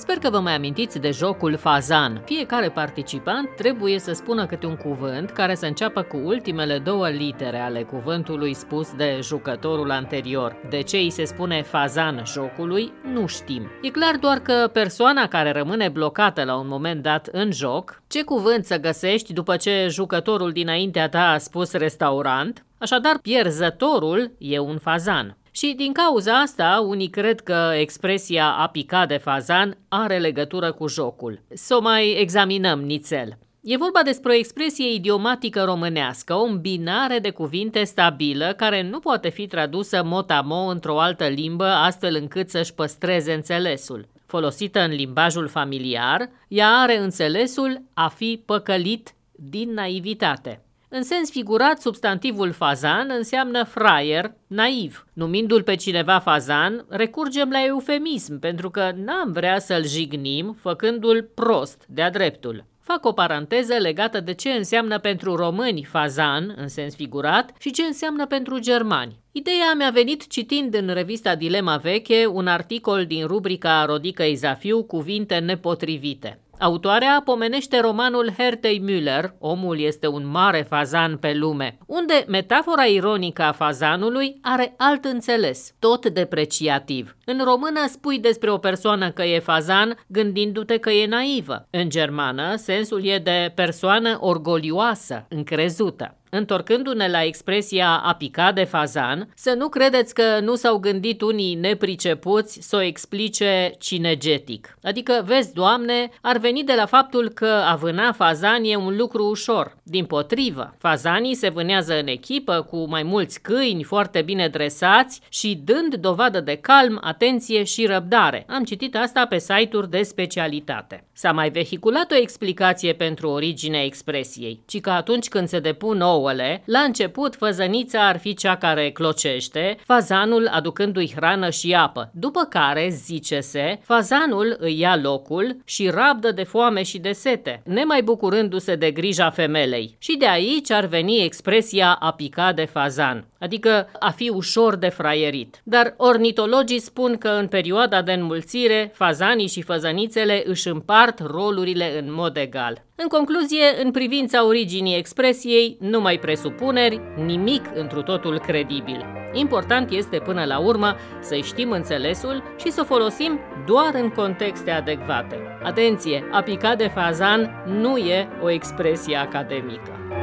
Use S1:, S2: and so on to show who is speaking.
S1: Sper că vă mai amintiți de jocul Fazan. Fiecare participant trebuie să spună câte un cuvânt care să înceapă cu ultimele două litere ale cuvântului spus de jucătorul anterior. De ce îi se spune Fazan jocului, nu știm. E clar doar că persoana care rămâne blocată la un moment dat în joc, ce cuvânt să găsești după ce jucătorul dinaintea ta a spus restaurant, așadar pierzătorul e un fazan. Și din cauza asta, unii cred că expresia a picat de fazan are legătură cu jocul. Să o mai examinăm nițel. E vorba despre o expresie idiomatică românească, o îmbinare de cuvinte stabilă care nu poate fi tradusă mot-a-mot într-o altă limbă astfel încât să-și păstreze înțelesul. Folosită în limbajul familiar, ea are înțelesul a fi păcălit din naivitate. În sens figurat, substantivul fazan înseamnă fraier, naiv. Numindu-l pe cineva fazan, recurgem la eufemism, pentru că n-am vrea să-l jignim, făcându-l prost, de-a dreptul. Fac o paranteză legată de ce înseamnă pentru români fazan, în sens figurat, și ce înseamnă pentru germani. Ideea mi-a venit citind în revista Dilema Veche un articol din rubrica Rodica Zafiu, Cuvinte nepotrivite. Autoarea pomenește romanul Hertei Müller, Omul este un mare fazan pe lume, unde metafora ironică a fazanului are alt înțeles, tot depreciativ. În română spui despre o persoană că e fazan gândindu-te că e naivă. În germană, sensul e de persoană orgolioasă, încrezută. Întorcându-ne la expresia a pica de fazan, să nu credeți că nu s-au gândit unii nepricepuți să o explice cinegetic. Adică, vezi, Doamne, ar veni de la faptul că a vâna fazan e un lucru ușor. Dimpotrivă, fazanii se vânează în echipă cu mai mulți câini foarte bine dresați și dând dovadă de calm, atenție și răbdare. Am citit asta pe site-uri de specialitate. S-a mai vehiculat o explicație pentru originea expresiei, ci că atunci când se depun ouăle, la început făzănița ar fi cea care clocește, fazanul aducându-i hrană și apă, după care, zice-se, fazanul îi ia locul și rabdă de foame și de sete, nemai bucurându-se de grija femelei. Și de aici ar veni expresia a pica de fazan, adică a fi ușor de fraierit. Dar ornitologii spun că în perioada de înmulțire, fazanii și făzănițele își împart rolurile în mod egal. În concluzie, în privința originii expresiei, numai presupuneri, nimic întru totul credibil. Important este până la urmă să știm înțelesul și să o folosim doar în contexte adecvate. Atenție, a pica de fazan nu e o expresie academică.